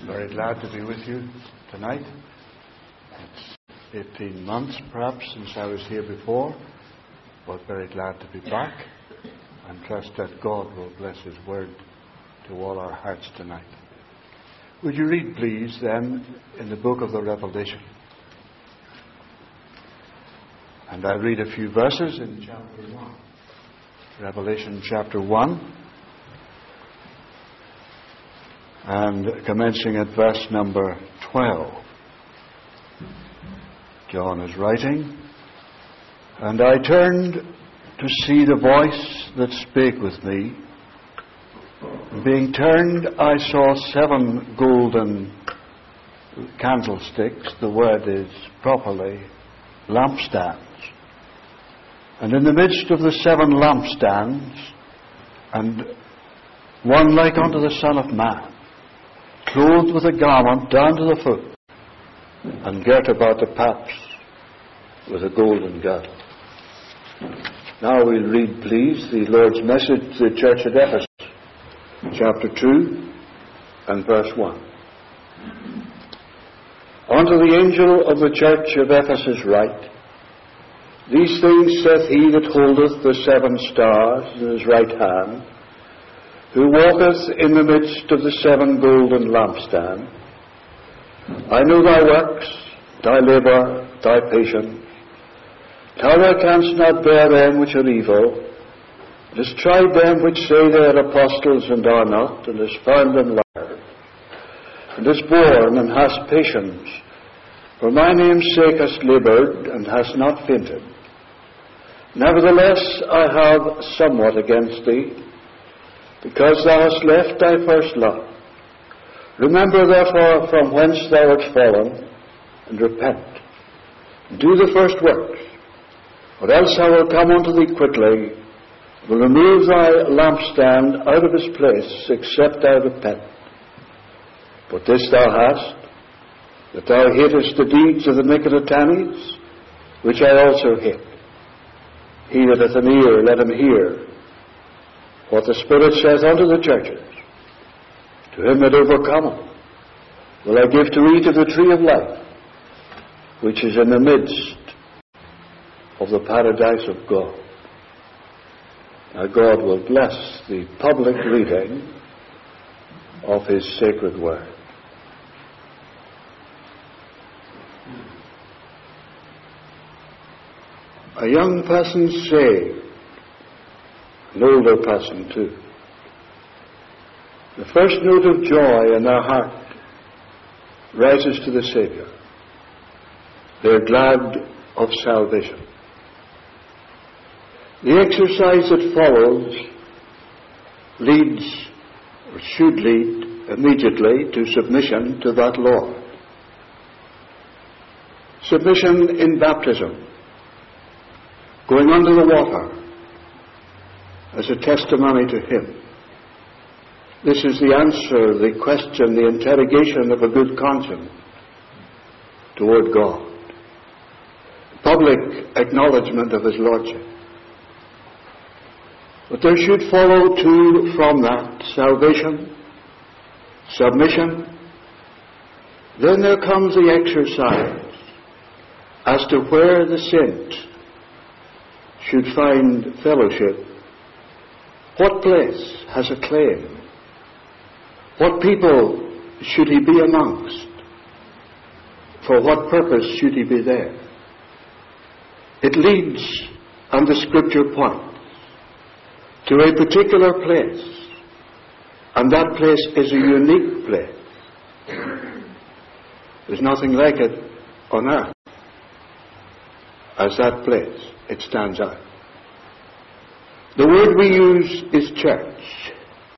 Very glad to be with you tonight. It's 18 months perhaps since I was here before, but very glad to be back and trust that God will bless His word to all our hearts tonight. Would you read, please, then, in the book of the Revelation? And I'll read a few verses in chapter 1. Revelation chapter 1. And commencing at verse number 12. John is writing, "And I turned to see the voice that spake with me. And being turned, I saw 7 golden candlesticks." The word is properly lampstands. "And in the midst of the 7 lampstands, and one like unto the Son of Man, clothed with a garment down to the foot, and girt about the paps with a golden girdle." Now we'll read, please, the Lord's message to the church at Ephesus, chapter 2 and verse 1. "Unto the angel of the church of Ephesus write, These things saith he that holdeth the 7 stars in his right hand, who walketh in the midst of the 7 golden lampstands. I know thy works, thy labour, thy patience, how thou canst not bear them which are evil, and hast tried them which say they are apostles and are not, and hast found them liars, and hast borne and hast patience. For my name's sake hast laboured, and hast not fainted. Nevertheless I have somewhat against thee, because thou hast left thy first love. Remember therefore from whence thou art fallen, and repent. And do the first works, or else I will come unto thee quickly, will remove thy lampstand out of his place, except thou repent. But this thou hast, that thou hatest the deeds of the Nicolaitans, which I also hate. He that hath an ear, let him hear what the Spirit saith unto the churches. To him that overcometh will I give to eat of the tree of life, which is in the midst of the paradise of God." Now God will bless the public reading of His sacred word. A young person saved, an older person too. The first note of joy in their heart rises to the Saviour. They're glad of salvation. The exercise that follows leads, or should lead, immediately to submission to that Lord. Submission in baptism, going under the water as a testimony to Him. This is the answer, the question, the interrogation of a good conscience toward God. Public acknowledgement of His Lordship. But there should follow too from that salvation, submission. Then there comes the exercise as to where the saint should find fellowship. What place has a claim? What people should he be amongst? For what purpose should he be there? It leads, and the Scripture points, to a particular place, and that place is a unique place. There's nothing like it on earth as that place. It stands out. The word we use is church,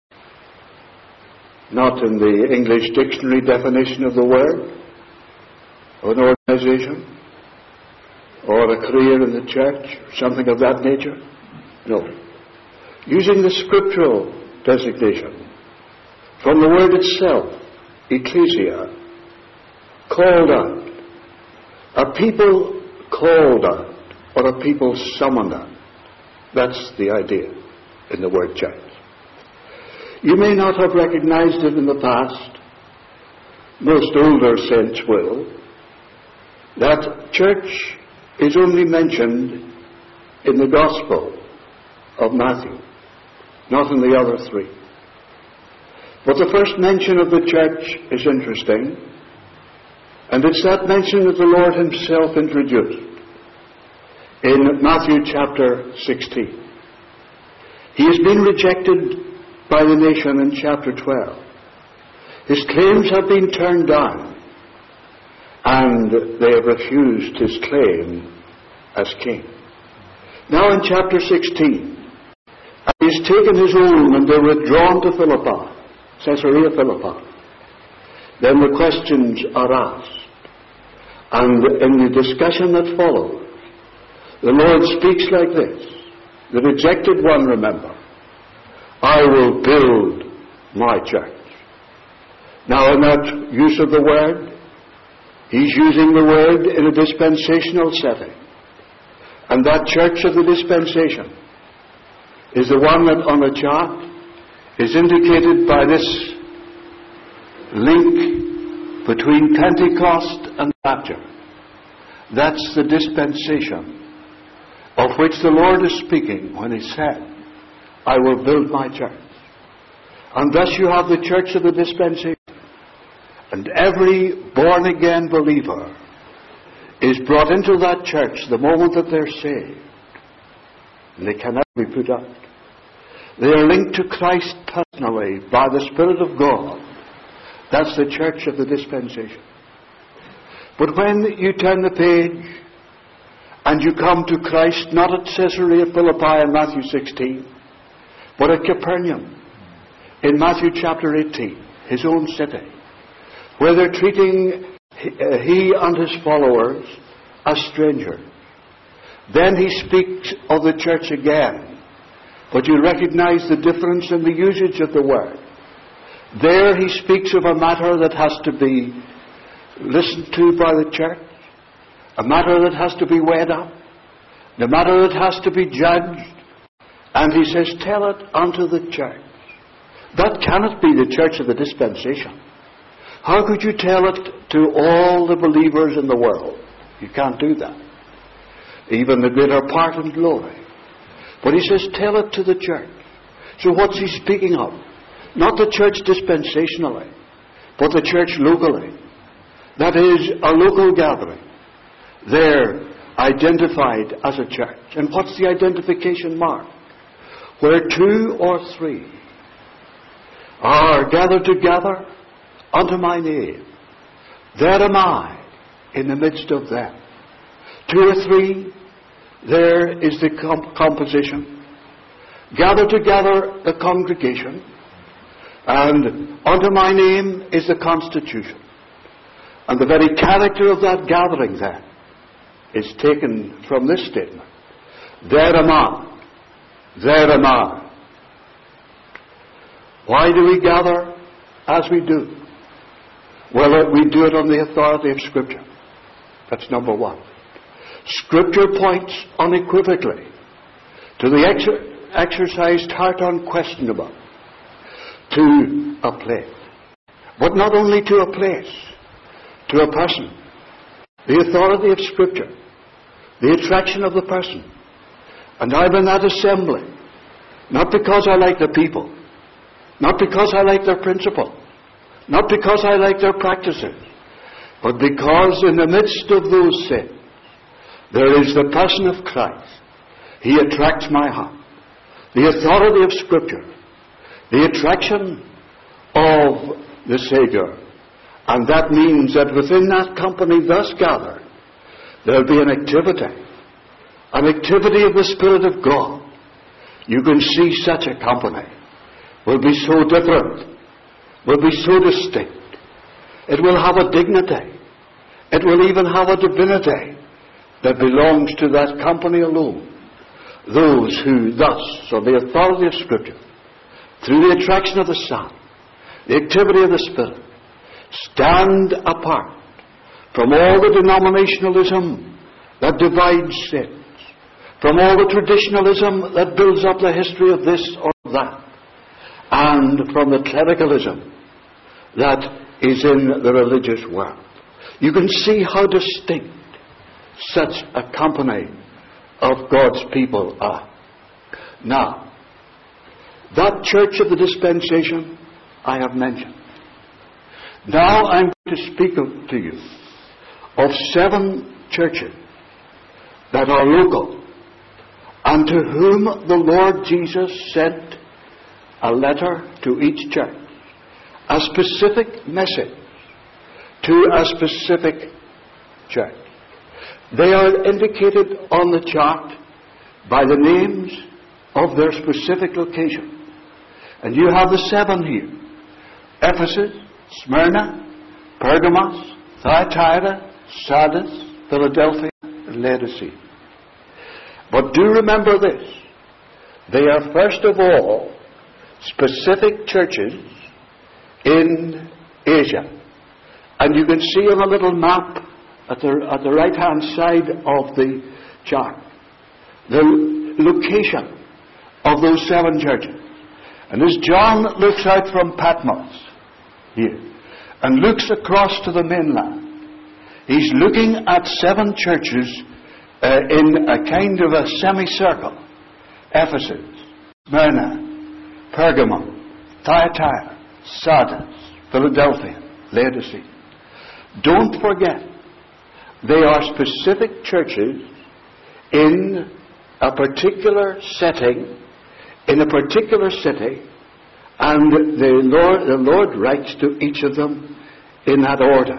not in the English dictionary definition of the word, or an organization, or a career in the church, or something of that nature. No. Using the scriptural designation from the word itself, ecclesia, called out, a people called out, or a people summoned out. That's the idea in the word church. You may not have recognized it in the past, most older saints will, that church is only mentioned in the Gospel of Matthew, not in the other three. But the first mention of the church is interesting, and it's that mention that the Lord himself introduced in Matthew chapter 16. He has been rejected by the nation in chapter 12. His claims have been turned down, and they have refused his claim as king. Now in chapter 16, he has taken his own and they're withdrawn to Philippi, Caesarea Philippi. Then the questions are asked. And in the discussion that follows, the Lord speaks like this. The rejected one, remember, I will build my church. Now in that use of the word, he's using the word in a dispensational setting. And that church of the dispensation is the one that on the chart is indicated by this link between Pentecost and rapture. That's the dispensation of which the Lord is speaking when he said, I will build my church. And thus you have the church of the dispensation. And every born-again believer is brought into that church the moment that they're saved. And they cannot be put out. They are linked to Christ personally by the Spirit of God. That's the church of the dispensation. But when you turn the page and you come to Christ, not at Caesarea Philippi in Matthew 16, but at Capernaum in Matthew chapter 18, his own city, where they're treating he and his followers as strangers. Then he speaks of the church again. But you recognize the difference in the usage of the word. There he speaks of a matter that has to be listened to by the church, a matter that has to be weighed up, a matter that has to be judged. And he says, tell it unto the church. That cannot be the church of the dispensation. How could you tell it to all the believers in the world? You can't do that. Even the greater part in glory. But he says, tell it to the church. So what's he speaking of? Not the church dispensationally, but the church locally. That is, a local gathering. They're identified as a church. And what's the identification mark? Where 2 or 3 are gathered together unto my name, there am I in the midst of them. 2 or 3, there is the composition. Gather together the congregation, and unto my name is the constitution. And the very character of that gathering then is taken from this statement. There am I. There am I. Why do we gather as we do? Well, we do it on the authority of Scripture. That's number one. Scripture points unequivocally to the exercised heart unquestionable to a place. But not only to a place, to a person. The authority of Scripture, the attraction of the person. And I'm in that assembly, not because I like the people, not because I like their principle, not because I like their practices, but because in the midst of those sins, there is the person of Christ. He attracts my heart. The authority of Scripture, the attraction of the Savior. And that means that within that company thus gathered, there'll be an activity of the Spirit of God. You can see such a company will be so different, will be so distinct. It will have a dignity. It will even have a divinity that belongs to that company alone. Those who thus, on the authority of Scripture, through the attraction of the Son, the activity of the Spirit, stand apart from all the denominationalism that divides sins, from all the traditionalism that builds up the history of this or that, and from the clericalism that is in the religious world. You can see how distinct such a company of God's people are. Now, that church of the dispensation I have mentioned. Now I'm going to speak to you of 7 churches that are local, and to whom the Lord Jesus sent a letter to each church, a specific message to a specific church. They are indicated on the chart by the names of their specific location. And you have the 7 here: Ephesus, Smyrna, Pergamos, Thyatira, Sardis, Philadelphia, and Laodicea. But do remember this: they are first of all specific churches in Asia. And you can see on a little map at the right-hand side of the chart the location of those 7 churches. And as John looks out from Patmos here and looks across to the mainland, he's looking at 7 churches in a kind of a semicircle: Ephesus, Smyrna, Pergamum, Thyatira, Sardis, Philadelphia, Laodicea. Don't forget, they are specific churches in a particular setting, in a particular city, and the Lord writes to each of them in that order.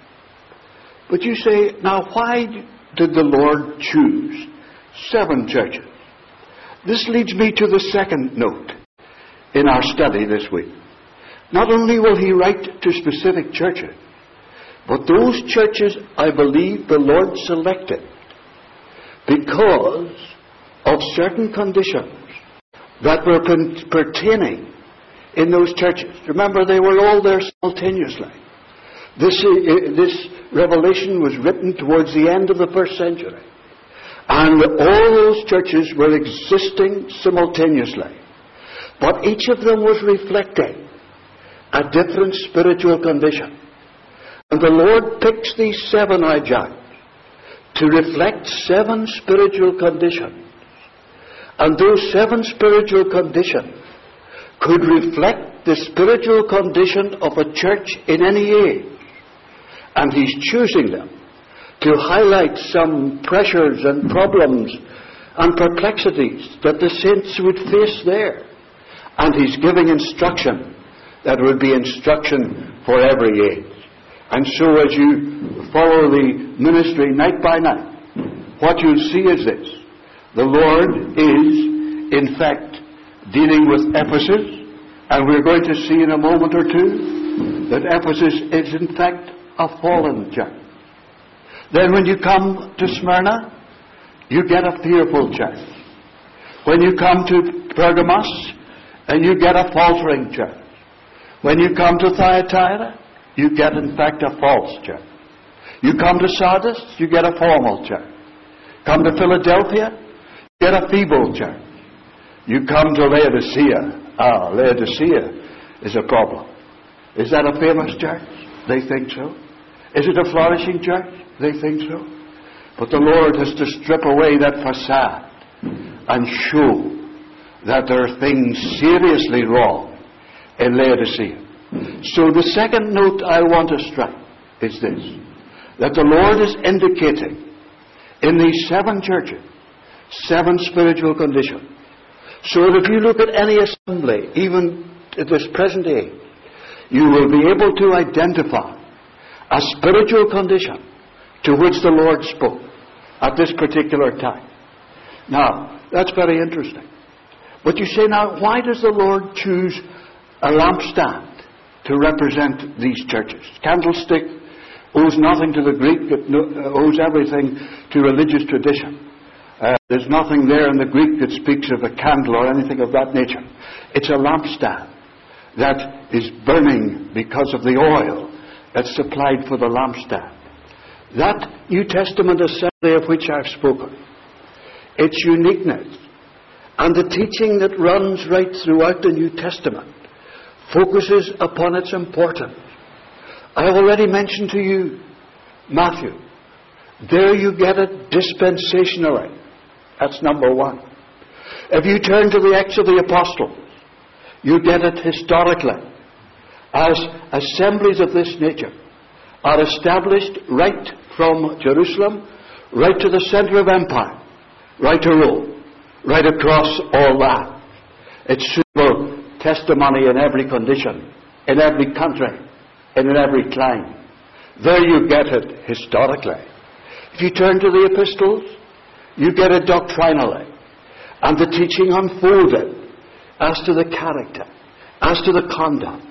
But you say, now why did the Lord choose 7 churches? This leads me to the second note in our study this week. Not only will he write to specific churches, but those churches, I believe, the Lord selected because of certain conditions that were pertaining in those churches. Remember, they were all there simultaneously. This revelation was written towards the end of the 1st century. And all those churches were existing simultaneously. But each of them was reflecting a different spiritual condition. And the Lord picks these 7, I judge, to reflect 7 spiritual conditions. And those 7 spiritual conditions could reflect the spiritual condition of a church in any age. And he's choosing them to highlight some pressures and problems and perplexities that the saints would face there. And he's giving instruction that would be instruction for every age. And so as you follow the ministry night by night, what you'll see is this: the Lord is, in fact, dealing with Ephesus, and we're going to see in a moment or two that Ephesus is, in fact, a fallen church. Then when you come to Smyrna, you get a fearful church. When you come to Pergamos, you get a faltering church. When you come to Thyatira, you get, in fact, a false church. You come to Sardis, you get a formal church. Come to Philadelphia, you get a feeble church. You come to Laodicea. Laodicea is a problem. Is that a famous church? They think so. Is it a flourishing church? They think so. But the Lord has to strip away that facade and show that there are things seriously wrong in Laodicea. So the second note I want to strike is this: that the Lord is indicating in these 7 churches 7 spiritual conditions. So that if you look at any assembly, even at this present age, you will be able to identify a spiritual condition to which the Lord spoke at this particular time. Now, that's very interesting. But you say, now, why does the Lord choose a lampstand to represent these churches? Candlestick owes nothing to the Greek, it owes everything to religious tradition. There's nothing there in the Greek that speaks of a candle or anything of that nature. It's a lampstand that is burning because of the oil that's supplied for the lampstand. That New Testament assembly of which I've spoken, its uniqueness, and the teaching that runs right throughout the New Testament focuses upon its importance. I have already mentioned to you Matthew. There you get it dispensationally. That's number one. If you turn to the Acts of the Apostles, you get it historically, as assemblies of this nature are established right from Jerusalem, right to the center of empire, right to Rome, right across all that. It's suitable testimony in every condition, in every country, and in every clime. There you get it historically. If you turn to the epistles, you get it doctrinally, and the teaching unfolded as to the character, as to the conduct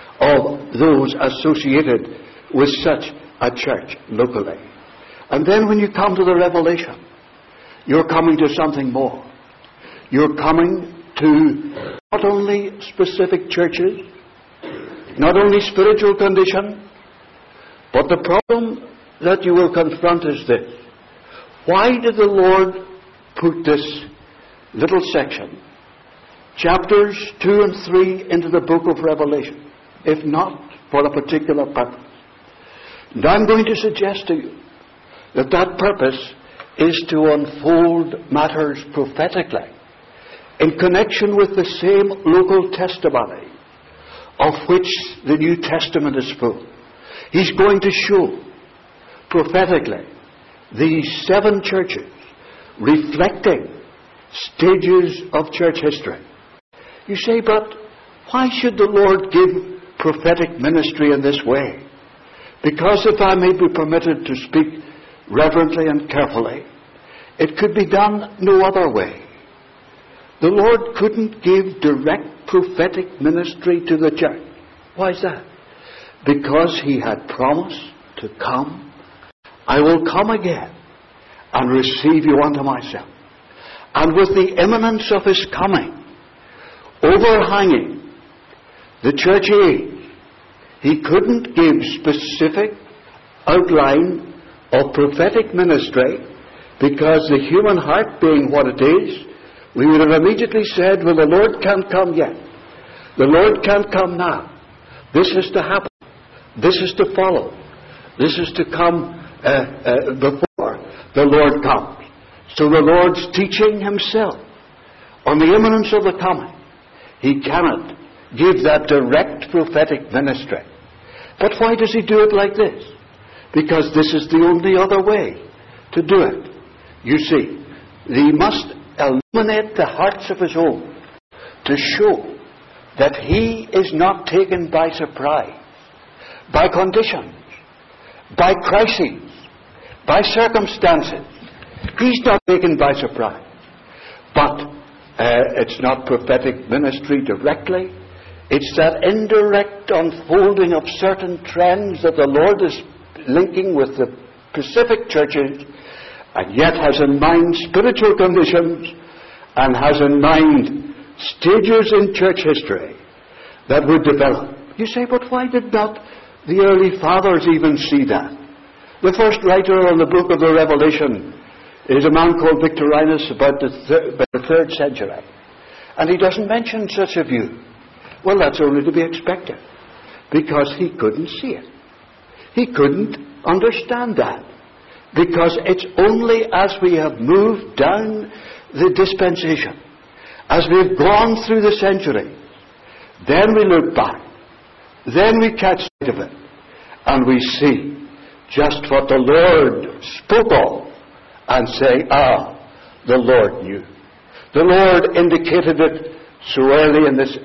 of those associated with such a church locally. And then when you come to the Revelation, you're coming to something more. You're coming to not only specific churches, not only spiritual condition, but the problem that you will confront is this. Why did the Lord put this little section, chapters 2 and 3, into the book of Revelation, if not for a particular purpose? And I'm going to suggest to you that that purpose is to unfold matters prophetically in connection with the same local testimony of which the New Testament is full. He's going to show prophetically these 7 churches reflecting stages of church history. You say, but why should the Lord give prophetic ministry in this way? Because, if I may be permitted to speak reverently and carefully, it could be done no other way. The Lord couldn't give direct prophetic ministry to the church. Why is that? Because He had promised to come. I will come again and receive you unto myself. And with the imminence of His coming overhanging the church age, He couldn't give specific outline of prophetic ministry, because the human heart being what it is, we would have immediately said, well, the Lord can't come yet. The Lord can't come now. This is to happen. This is to follow. This is to come before the Lord comes. So the Lord's teaching Himself on the imminence of the coming. He cannot give that direct prophetic ministry. But why does He do it like this? Because this is the only other way to do it. You see, He must illuminate the hearts of His own to show that He is not taken by surprise, by conditions, by crises, by circumstances. He's not taken by surprise. But it's not prophetic ministry directly. It's that indirect unfolding of certain trends that the Lord is linking with the specific churches, and yet has in mind spiritual conditions, and has in mind stages in church history that would develop. You say, but why did not the early fathers even see that? The first writer on the book of the Revelation is a man called Victorinus, about the 3rd century. And he doesn't mention such a view. Well, that's only to be expected, because he couldn't see it. He couldn't understand that, because it's only as we have moved down the dispensation, as we've gone through the centuries, then we look back, then we catch sight of it, and we see just what the Lord spoke of, and say, the Lord knew. The Lord indicated it so early in this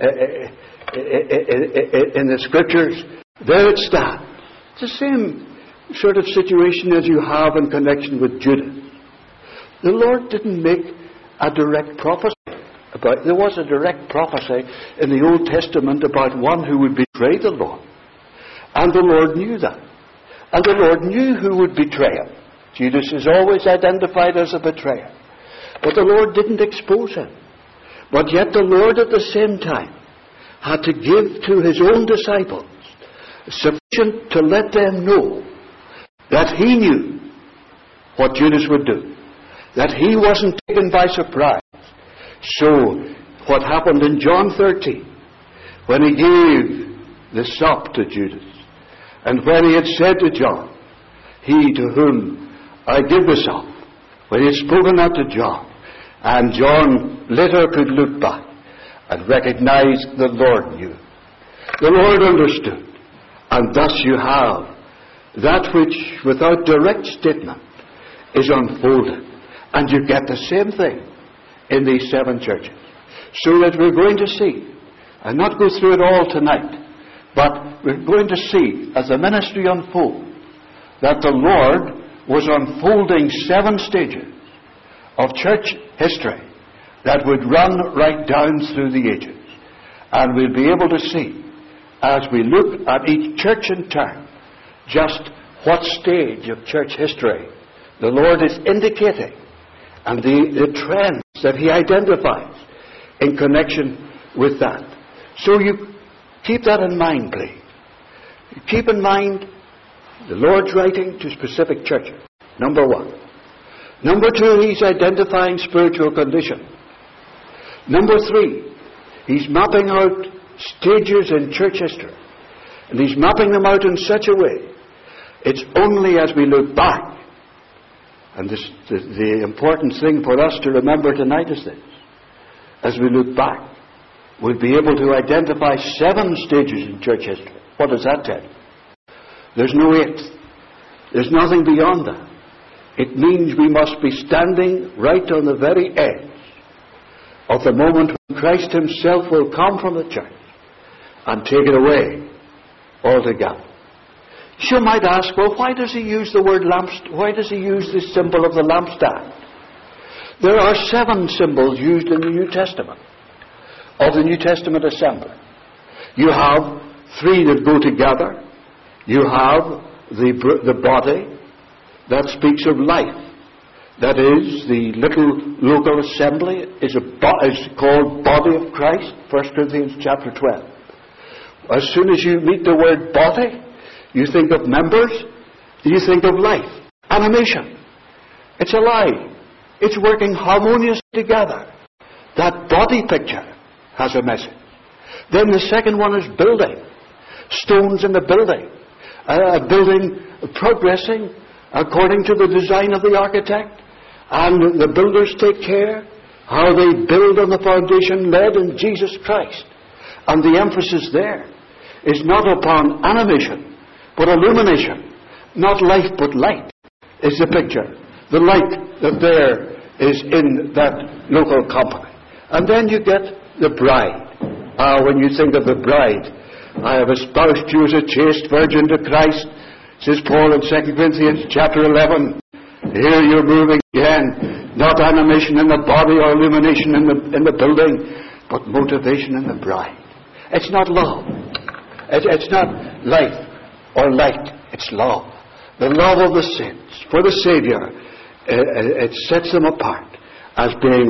in the Scriptures. There it stands. It's the same sort of situation as you have in connection with Judas. The Lord didn't make a direct prophecy about. There was a direct prophecy in the Old Testament about one who would betray the Lord, and the Lord knew that, and the Lord knew who would betray him. Judas is always identified as a betrayer, but the Lord didn't expose him. But yet the Lord at the same time had to give to His own disciples sufficient to let them know that He knew what Judas would do, that He wasn't taken by surprise. So what happened in John 13, when He gave the sop to Judas, And when he had said to John, he to whom I give the song, when he had spoken that to John, and John later could look back and recognize the Lord knew. The Lord understood. And thus you have that which without direct statement is unfolded. And you get the same thing in these 7 churches. So that we're going to see, I'll not go through it all tonight, but we're going to see as the ministry unfolds that the Lord was unfolding 7 stages of church history that would run right down through the ages. And we'll be able to see, as we look at each church in turn, just what stage of church history the Lord is indicating and the trends that he identifies in connection with that. So you keep that in mind, please. Keep in mind the Lord's writing to specific churches, number 1. Number 2, he's identifying spiritual condition. Number 3, he's mapping out stages in church history. And he's mapping them out in such a way, it's only as we look back, and this, the important thing for us to remember tonight is this, as we look back, we'll be able to identify 7 stages in church history. What does that tell you? There's no 8th. There's nothing beyond that. It means we must be standing right on the very edge of the moment when Christ himself will come from the church and take it away altogether. You might ask, well, why does he use the word lampstand? Why does he use the symbol of the lampstand? There are 7 symbols used in the New Testament, of the New Testament assembly. You have 3 that go together. You have the body that speaks of life. That is, the little local assembly is called body of Christ, 1 Corinthians chapter 12. As soon as you meet the word body, you think of members, you think of life, animation. It's alive. It's working harmoniously together. That body picture has a message. Then the second one is building. Stones in the building. A building progressing according to the design of the architect. And the builders take care how they build on the foundation laid in Jesus Christ. And the emphasis there is not upon animation, but illumination. Not life, but light is the picture. The light that there is in that local company. And then you get the bride. When you think of the bride, I have espoused you as a chaste virgin to Christ, says Paul in 2 Corinthians chapter 11. Here you're moving again. Not animation in the body or illumination in the building, but motivation in the bride. It's not love. It's not life or light. It's love. The love of the saints for the Savior. It sets them apart as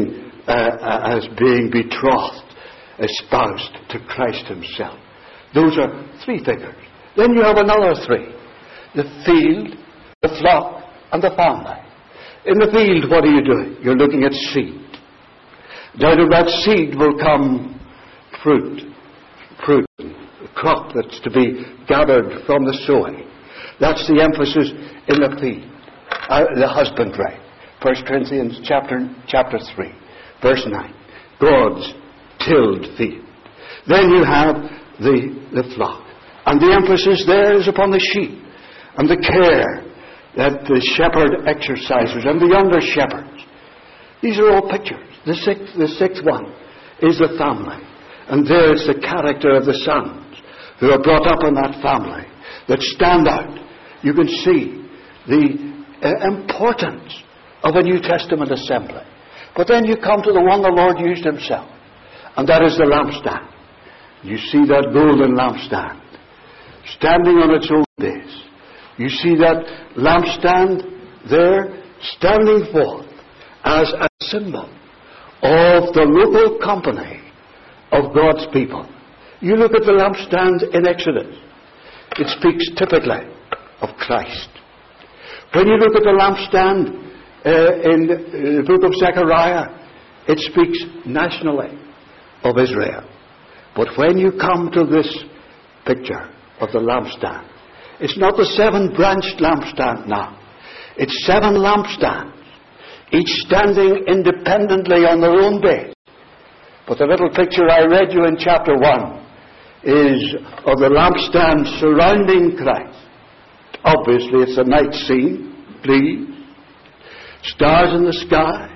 being betrothed, espoused to Christ himself. Those are 3 figures. Then you have another 3. The field, the flock, and the family. In the field, what are you doing? You're looking at seed. Out of that seed will come fruit, a crop that's to be gathered from the sowing. That's the emphasis in the field, the husbandry. 1 Corinthians chapter 3, verse 9. God's tilled field. Then you have the flock. And the emphasis there is upon the sheep and the care that the shepherd exercises and the under shepherds. These are all pictures. The sixth one is the family. And there's the character of the sons who are brought up in that family that stand out. You can see the importance of a New Testament assembly. But then you come to the one the Lord used himself, and that is the lampstand. You see that golden lampstand standing on its own base. You see that lampstand there standing forth as a symbol of the local company of God's people. You look at the lampstand in Exodus. It speaks typically of Christ. When you look at the lampstand in the book of Zechariah, it speaks nationally of Israel. But when you come to this picture of the lampstand, It's not the 7-branched lampstand now. It's 7 lampstands, each standing independently on their own base. But the little picture I read you in chapter 1 is of the lampstand surrounding Christ. Obviously, it's a night scene, please. Stars in the sky.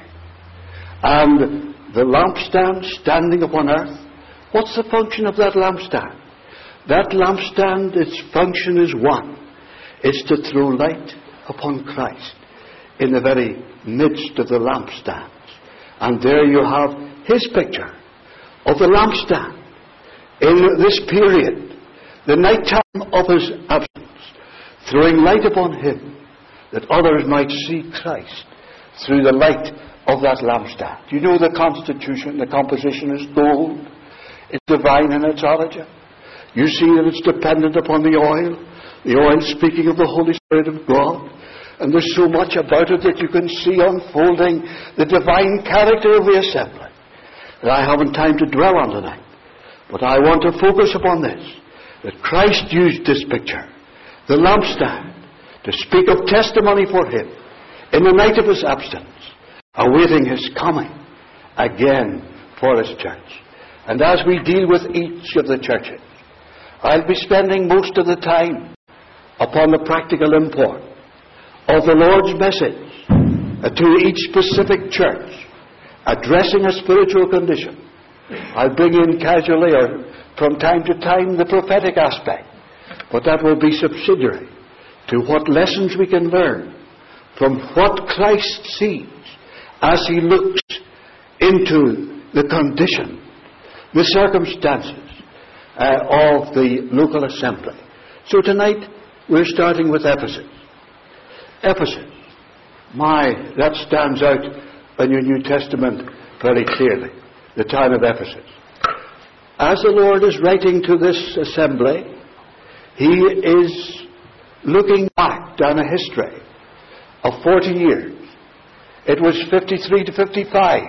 And the lampstand standing upon earth. What's the function of that lampstand? That lampstand, its function is one. It's to throw light upon Christ in the very midst of the lampstands. And there you have his picture of the lampstand in this period, the night time of his absence, throwing light upon him that others might see Christ through the light of that lampstand. You know the constitution, the composition is gold. It's divine in its origin. You see that it's dependent upon the oil speaking of the Holy Spirit of God. And there's so much about it that you can see unfolding the divine character of the assembly that I haven't time to dwell on tonight. But I want to focus upon this, that Christ used this picture, the lampstand, to speak of testimony for him in the night of his absence, awaiting his coming again for his church. And as we deal with each of the churches, I'll be spending most of the time upon the practical import of the Lord's message to each specific church, addressing a spiritual condition. I'll bring in casually or from time to time the prophetic aspect, but that will be subsidiary to what lessons we can learn from what Christ sees as he looks into the condition, the circumstances of the local assembly. So tonight we're starting with Ephesus. Ephesus. That stands out in your New Testament very clearly. The town of Ephesus. As the Lord is writing to this assembly, he is looking back down a history of 40 years. It was 53 to 55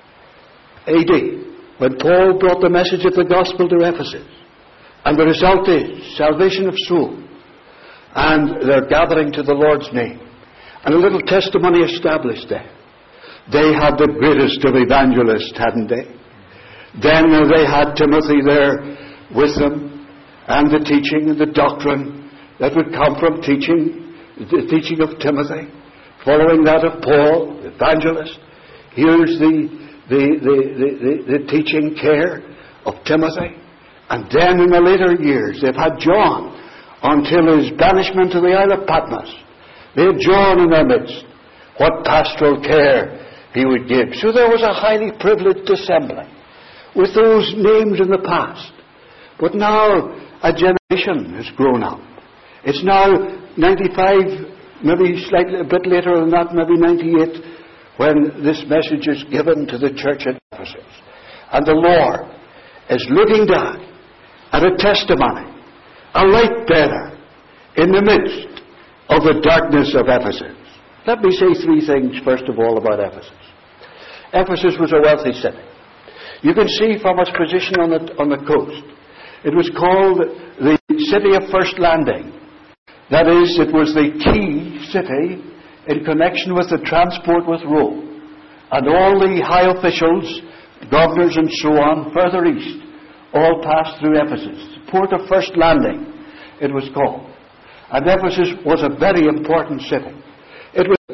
AD when Paul brought the message of the gospel to Ephesus. And the result is salvation of soul. And they're gathering to the Lord's name. And a little testimony established there. They had the greatest of evangelists, hadn't they? Then they had Timothy there with them, and the teaching and the doctrine that would come from teaching, the teaching of Timothy, following that of Paul, the evangelist. Here's the teaching care of Timothy. And then in the later years, they've had John until his banishment to the Isle of Patmos. They had John in their midst. What pastoral care he would give. So there was a highly privileged assembly with those names in the past. But now a generation has grown up. It's now 95, maybe slightly a bit later than that, maybe 98, when this message is given to the church at Ephesus. And the Lord is looking down at a testimony, a light bearer in the midst of the darkness of Ephesus. Let me say 3 things first of all about Ephesus. Ephesus was a wealthy city. You can see from its position on the coast. It was called the city of first landing. That is, it was the key city in connection with the transport with Rome. And all the high officials, governors and so on, further east, all passed through Ephesus. The port of first landing, it was called. And Ephesus was a very important city. It was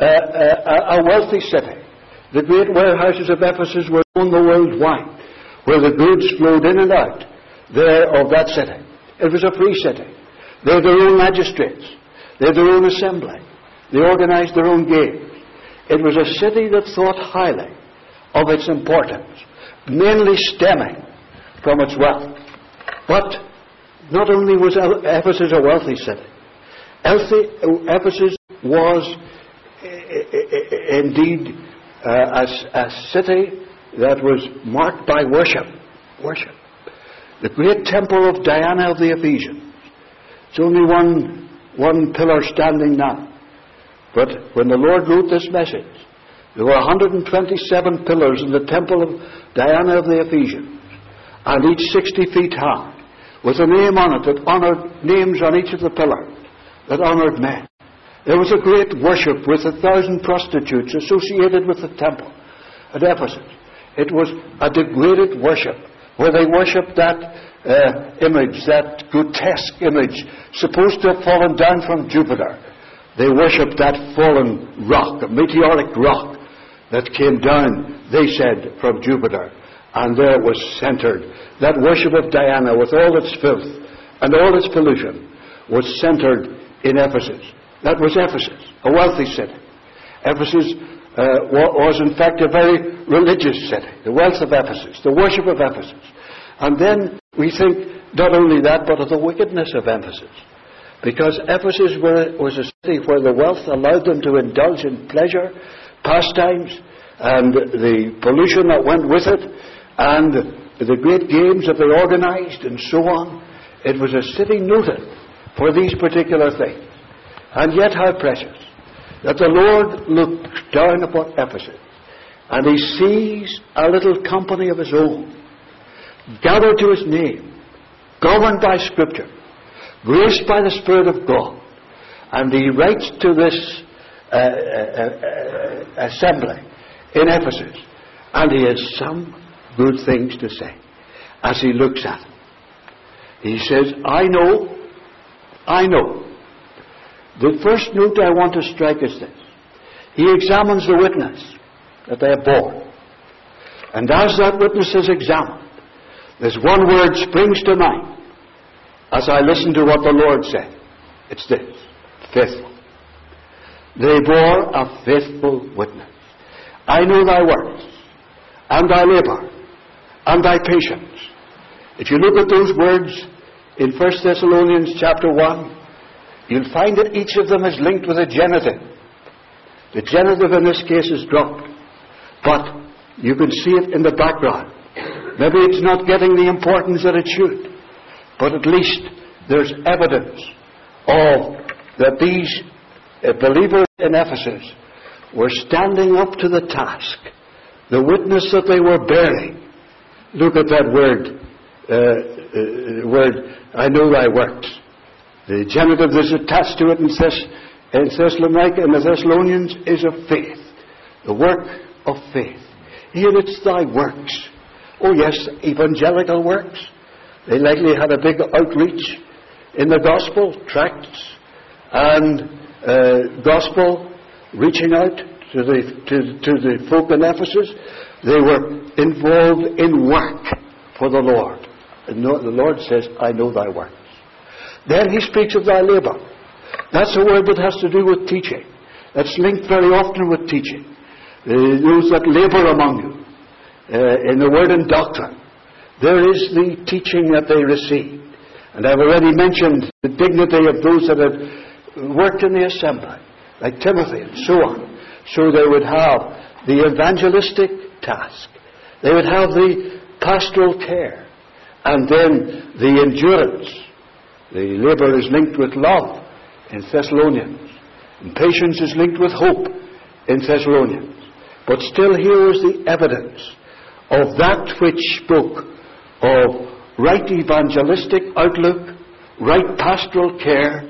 a wealthy city. The great warehouses of Ephesus were known the world wide, where the goods flowed in and out there of that city. It was a free city. They had their own magistrates. They had their own assembly. They organized their own games. It was a city that thought highly of its importance, mainly stemming from its wealth. But not only was Ephesus a wealthy city, Ephesus was indeed a city that was marked by worship. The great temple of Diana of the Ephesians. It's only one pillar standing now. But when the Lord wrote this message, there were 127 pillars in the temple of Diana of the Ephesians, and each 60 feet high, with a name on it that honoured names on each of the pillars, that honoured men. There was a great worship with 1,000 prostitutes associated with the temple at Ephesus. It was a degraded worship, where they worshipped that image, that grotesque image, supposed to have fallen down from Jupiter. They worshipped that fallen rock, a meteoric rock that came down, they said, from Jupiter. And there it was centered. That worship of Diana, with all its filth and all its pollution, was centered in Ephesus. That was Ephesus, a wealthy city. Ephesus was in fact a very religious city. The wealth of Ephesus, the worship of Ephesus. And then we think not only that, but of the wickedness of Ephesus. Because Ephesus was a city where the wealth allowed them to indulge in pleasure, pastimes, and the pollution that went with it, and the great games that they organized, and so on. It was a city noted for these particular things. And yet how precious that the Lord looks down upon Ephesus, and He sees a little company of His own, gathered to His name, governed by Scripture, graced by the Spirit of God. And He writes to this assembly in Ephesus, and He has some good things to say as He looks at them. He says, I know. The first note I want to strike is this. He examines the witness that they have borne. And as that witness is examined, there's one word springs to mind as I listen to what the Lord said. It's this: faithful. They bore a faithful witness. I know thy works, and thy labour, and thy patience. If you look at those words in 1 Thessalonians chapter 1, you'll find that each of them is linked with a genitive. The genitive in this case is dropped, but you can see it in the background. Maybe it's not getting the importance that it should, but at least there's evidence of that these believers in Ephesus were standing up to the task, the witness that they were bearing. Look at that word, I know thy works. The genitive that's attached to it in Thessalonica and the Thessalonians is of faith. The work of faith. Here it's thy works. Oh yes, evangelical works. They likely had a big outreach in the gospel, tracts and gospel reaching out to the folk in Ephesus. They were involved in work for the Lord. And the Lord says, I know thy works. Then He speaks of thy labour. That's a word that has to do with teaching. That's linked very often with teaching. Those that labour among you, in the word and doctrine, there is the teaching that they receive. And I've already mentioned the dignity of those that had worked in the assembly, like Timothy and so on. So they would have the evangelistic task. They would have the pastoral care. And then the endurance. The labour is linked with love in Thessalonians. And patience is linked with hope in Thessalonians. But still here is the evidence of that which spoke of right evangelistic outlook, right pastoral care,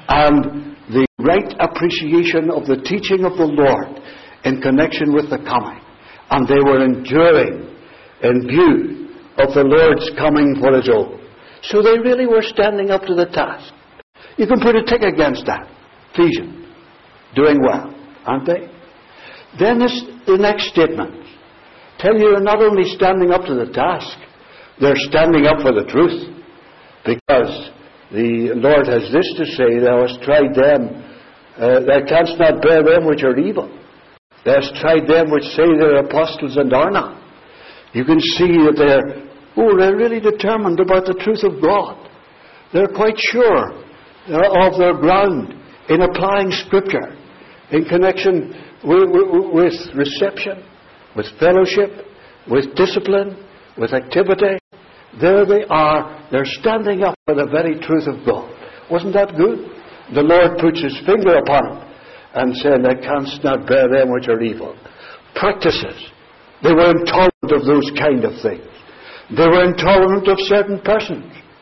and the right appreciation of the teaching of the Lord in connection with the coming. And they were enduring in view of the Lord's coming for His own. So they really were standing up to the task. You can put a tick against that. Ephesians, doing well, aren't they? Then the next statement. Tell you they're not only standing up to the task, they're standing up for the truth. Because the Lord has this to say, thou hast tried them, thou canst not bear them which are evil. Thou hast tried them which say they're apostles and are not. You can see that they're really determined about the truth of God. They're quite sure of their ground in applying Scripture in connection with reception, with fellowship, with discipline, with activity. There they are. They're standing up for the very truth of God. Wasn't that good? The Lord puts His finger upon it and said, thou canst not bear them which are evil. Practices. They were intolerant of those kind of things. They were intolerant of certain persons.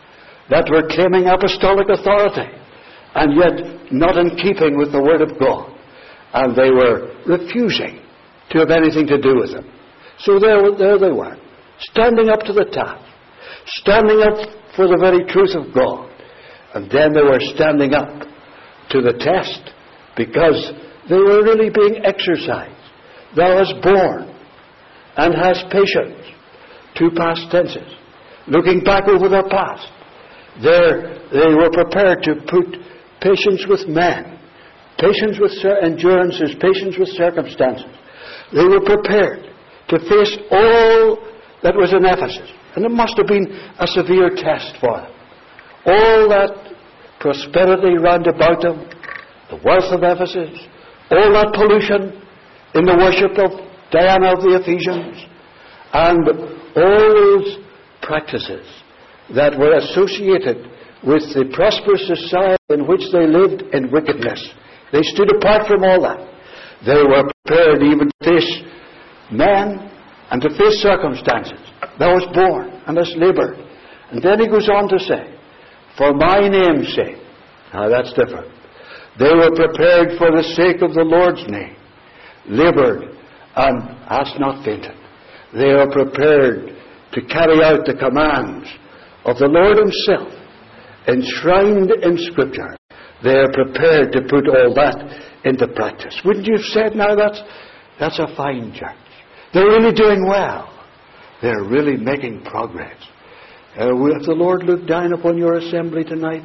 that were claiming apostolic authority and yet not in keeping with the Word of God. And they were refusing to have anything to do with them. So there they were, standing up to the task, standing up for the very truth of God. And then they were standing up to the test because they were really being exercised. Thou hast borne and hast patience. Two past tenses. Looking back over their past. There they were prepared to put patience with men, patience with endurances, patience with circumstances. They were prepared to face all that was in Ephesus. And it must have been a severe test for them. All that prosperity round about them, the wealth of Ephesus, all that pollution in the worship of Diana of the Ephesians, and all those practices that were associated with the prosperous society in which they lived in wickedness. They stood apart from all that. They were prepared even to face men and to face circumstances. Thou wast born and hast laboured. And then he goes on to say, for my name's sake. Now that's different. They were prepared for the sake of the Lord's name, laboured and hast not fainted. They are prepared to carry out the commands of the Lord himself, enshrined in Scripture. They are prepared to put all that into practice. Wouldn't you have said, now that's a fine church. They're really doing well. They're really making progress. If the Lord looked down upon your assembly tonight,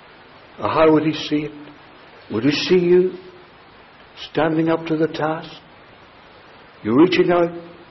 how would he see it? Would he see you standing up to the task? You reaching out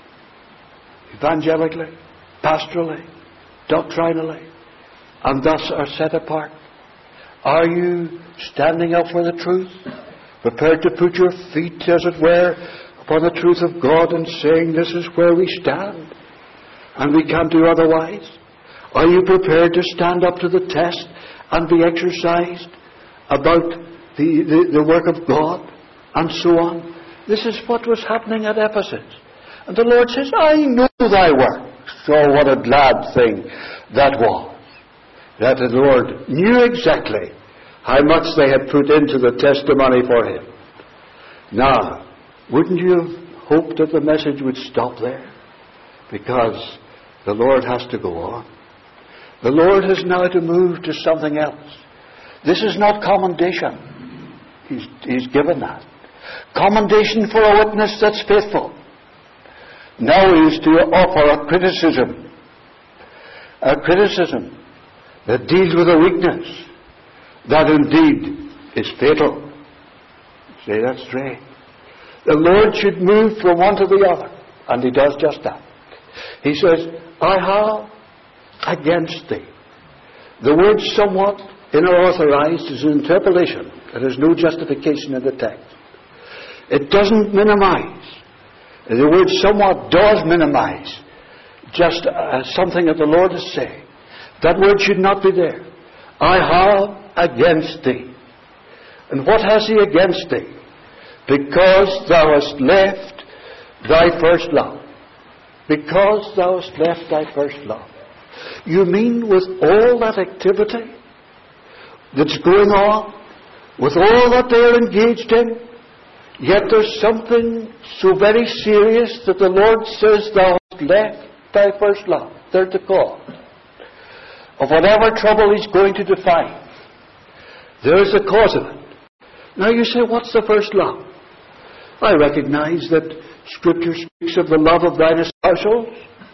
evangelically, pastorally, doctrinally, and thus are set apart? Are you standing up for the truth? Prepared to put your feet, as it were, upon the truth of God and saying, this is where we stand, and we can't do otherwise? Are you prepared to stand up to the test and be exercised about the work of God, and so on? This is what was happening at Ephesus. And the Lord says, I know thy works. So what a glad thing that was. That the Lord knew exactly how much they had put into the testimony for him. Now, wouldn't you have hoped that the message would stop there? Because the Lord has to go on. The Lord has now to move to something else. This is not commendation. He's given that. Commendation for a witness that's faithful. Now he is to offer a criticism. A criticism that deals with a weakness that indeed is fatal. Say that's straight. The Lord should move from one to the other, and he does just that. He says, I have against thee. The word somewhat unauthorized is an interpolation. There is no justification in the text. It doesn't minimize. The word somewhat does minimize just something that the Lord is saying. That word should not be there. I have against thee. And what has he against thee? Because thou hast left thy first love. Because thou hast left thy first love. You mean with all that activity that's going on, with all that they are engaged in, yet there's something so very serious that the Lord says thou hast left thy first love. There's the cause. Of whatever trouble he's going to define, there's the cause of it. Now you say, what's the first love? I recognize that Scripture speaks of the love of thine households.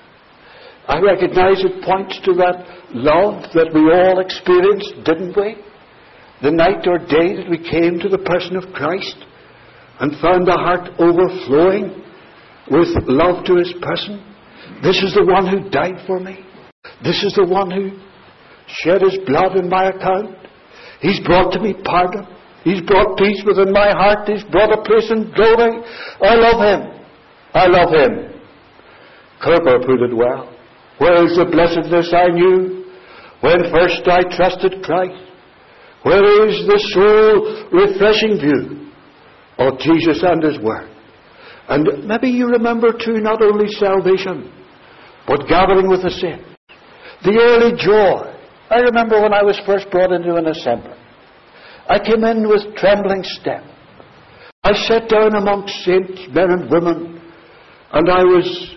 I recognize it points to that love that we all experienced, didn't we? The night or day that we came to the person of Christ and found the heart overflowing with love to his person. This is the one who died for me. This is the one who shed his blood in my account. He's brought to me pardon. He's brought peace within my heart. He's brought a place in glory. I love him. I love him. Cowper put it well. Where is the blessedness I knew when first I trusted Christ? Where is the soul refreshing view of Jesus and his word? And maybe you remember too, not only salvation, but gathering with the saints. The early joy I remember when I was first brought into an assembly. I came in with trembling step. I sat down amongst saints, men and women, and I was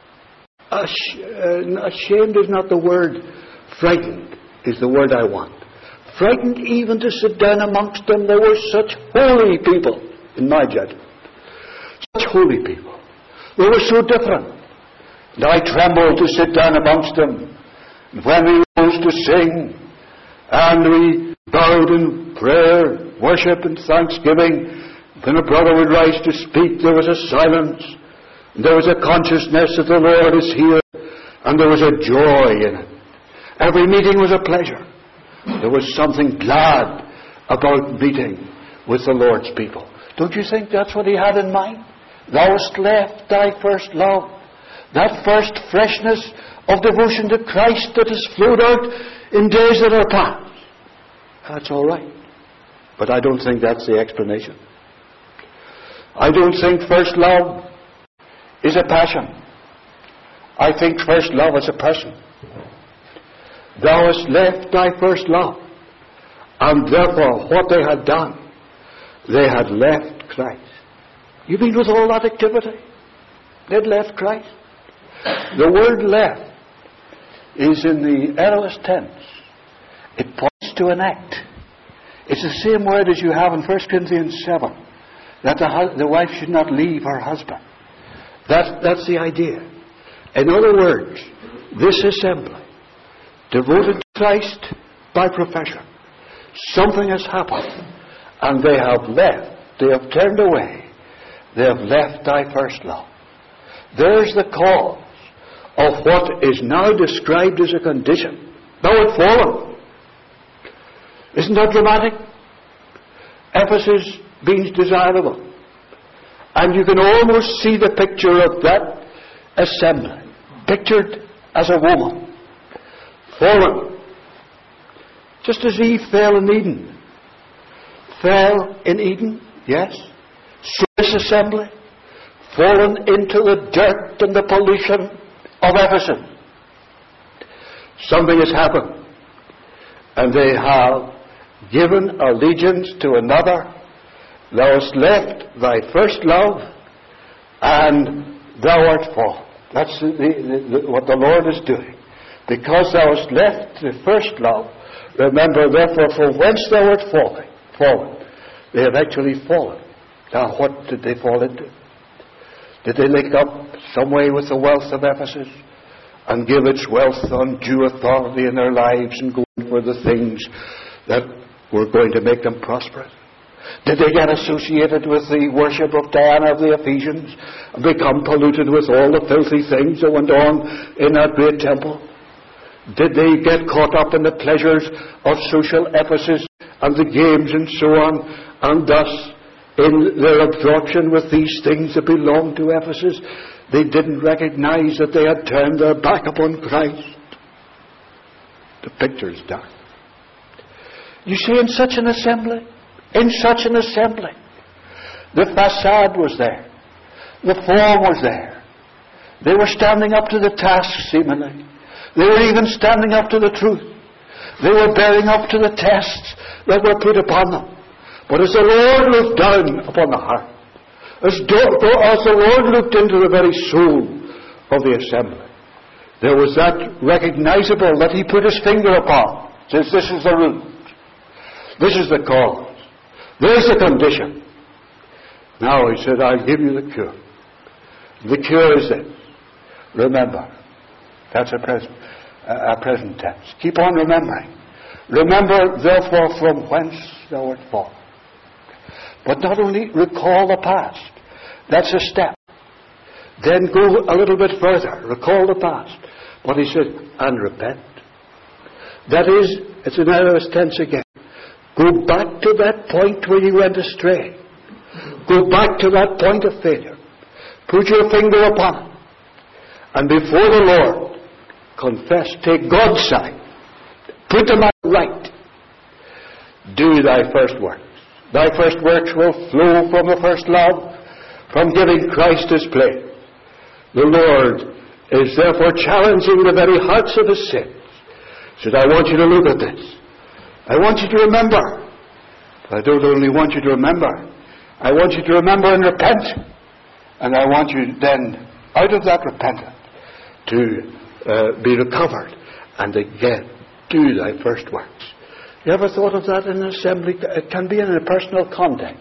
ashamed is not the word, frightened is the word I want. Frightened even to sit down amongst them. They were such holy people, in my judgment. Such holy people. They were so different. And I trembled to sit down amongst them. And when we rose to sing, and we bowed in prayer, worship and thanksgiving, when a brother would rise to speak, there was a silence. And there was a consciousness that the Lord is here. And there was a joy in it. Every meeting was a pleasure. There was something glad about meeting with the Lord's people. Don't you think that's what he had in mind? Thou hast left thy first love. That first freshness of devotion to Christ that has flowed out in days that are past. That's all right. But I don't think that's the explanation. I don't think first love is a passion. I think first love is a person. Thou hast left thy first love. And therefore, what they had done, they had left Christ. You mean with all that activity? They'd left Christ. The word left is in the aorist tense. It points to an act. It's the same word as you have in 1 Corinthians 7, that the wife should not leave her husband. That's the idea. In other words, this assembly, devoted to Christ by profession, something has happened, and they have left, they have turned away, they have left thy first love. There's the cause of what is now described as a condition. Thou art fallen. Isn't that dramatic? Ephesus being desirable. And you can almost see the picture of that assembly, pictured as a woman, fallen. Just as Eve fell in Eden. Fell in Eden, yes. So this assembly, fallen into the dirt and the pollution of Ephesus. Something has happened. And they have given allegiance to another. Thou hast left thy first love, and thou art fallen. That's what the Lord is doing. Because thou hast left the first love, remember therefore from whence thou art fallen. They have actually fallen. Now what did they fall into? Did they link up some way with the wealth of Ephesus and give its wealth undue authority in their lives and go for the things that were going to make them prosperous? Did they get associated with the worship of Diana of the Ephesians and become polluted with all the filthy things that went on in that great temple? Did they get caught up in the pleasures of social Ephesus and the games and so on, and thus in their absorption with these things that belonged to Ephesus, they didn't recognize that they had turned their back upon Christ? The picture's dark. You see, in such an assembly, the facade was there. The form was there. They were standing up to the task, seemingly. They were even standing up to the truth. They were bearing up to the tests that were put upon them. But as the Lord looked down upon the heart, as the Lord looked into the very soul of the assembly, there was that recognizable that He put His finger upon. Says, this is the root. This is the cause. There's the condition. Now He said, I'll give you the cure. The cure is this. Remember. That's a present tense. Keep on remembering. Remember, therefore, from whence thou art fallen. But not only recall the past. That's a step. Then go a little bit further. Recall the past. But He said, and repent. That is, it's an aorist tense again. Go back to that point where you went astray. Go back to that point of failure. Put your finger upon it. And before the Lord, confess, take God's side. Put them out right. Do thy first works. Thy first works will flow from the first love, from giving Christ His place. The Lord is therefore challenging the very hearts of His saints, said, I want you to look at this. I want you to remember. But I don't only want you to remember. I want you to remember and repent. And I want you then, out of that repentance, to be recovered and again do thy first works. You ever thought of that in an assembly? It can be in a personal context.